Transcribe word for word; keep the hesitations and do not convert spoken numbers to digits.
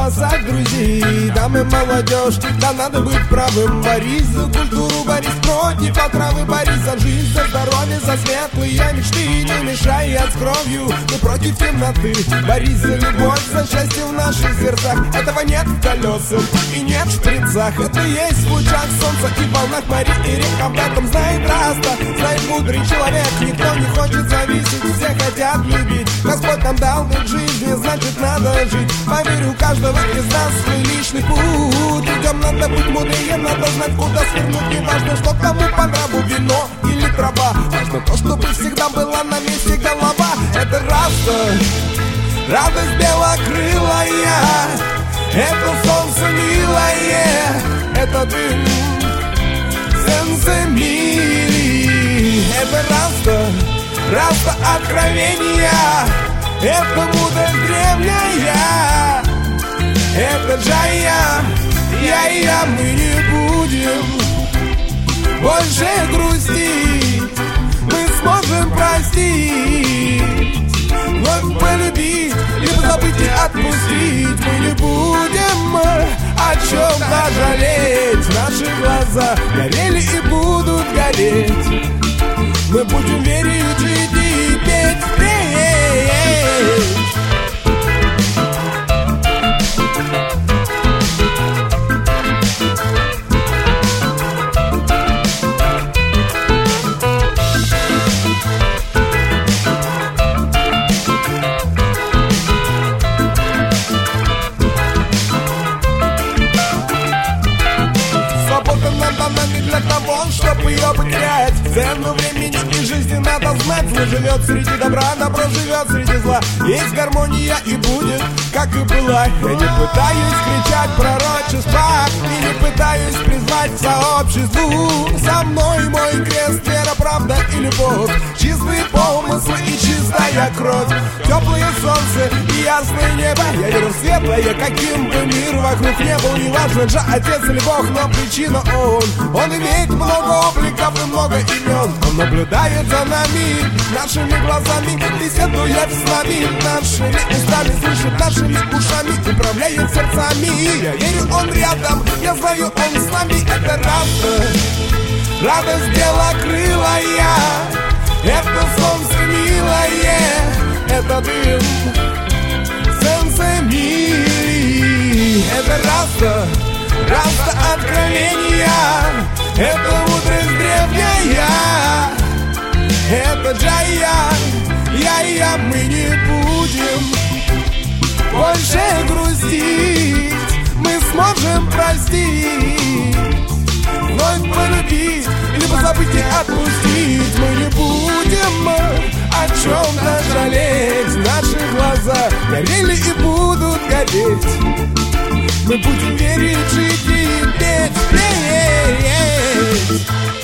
спасать друзей. Дамы, молодежь, да надо быть правым. Борись за культуру, борись против отравы. Борись за жизнь, за здоровье, за светлые мечты. Не мешай от с кровью, но против темноты. Борись за любовь, за счастье в наших сердцах. Этого нет в колесах и нет в шприцах. Это есть в лучах солнца и волнах морей и рек. Об этом знает Раста, знает мудрый человек. Никто не хочет зависеть, все хотят любить. Господь нам дал быть жизни, значит надо жить. Поверь, у каждого из нас свой личный путь. Людям надо быть мудрее, надо знать, куда свернуть. Не важно, что кому по нраву, вино или трава. Важно то, чтобы всегда была на месте голова. Это Раста, радость белокрылая. Это солнце милое, это дым сенсемили. Это Раста, Раста откровения. Это мудрость древняя. Это Джая, я-я, мы не будем больше грустить. Мы сможем простить, вновь полюбить, либо забыть и отпустить. Мы не будем о чем-то жалеть. Наши глаза горели и будут гореть. Мы будем верить, жить и петь, петь. Для того, чтобы ее потерять. Цену времени и жизни надо знать. Зло живет среди добра, добро живет среди зла. Есть гармония и будет, как и была. Я не пытаюсь кричать пророчества и не пытаюсь призвать к сообществу. За мной мой крест, вера, правда и любовь. Чистые помыслы и чистая кровь. Теплое солнце и ясное небо. Я верю в светлое, каким бы мир вокруг не был. Не важно же, отец или Бог, но причина он. Он имеет много обликов и много имен. Он наблюдает за нами, нашими глазами, беседует с нами, нашими устами, слышит нашими ушами, управляет сердцами. Я верю, он рядом, я знаю, он с нами. Это Раста, радость белокрылая. Это солнце милое, это дым сенсемили. Это Раста, Раста откровения. Это мудрость древняя. Это Джая, я-я, мы не будем больше грустить. Мы сможем простить, вновь полюбить, либо забыть и отпустить. Мы не будем о чем-то жалеть. Наши глаза горели и будут гореть. Мы будем верить, жить и петь, петь.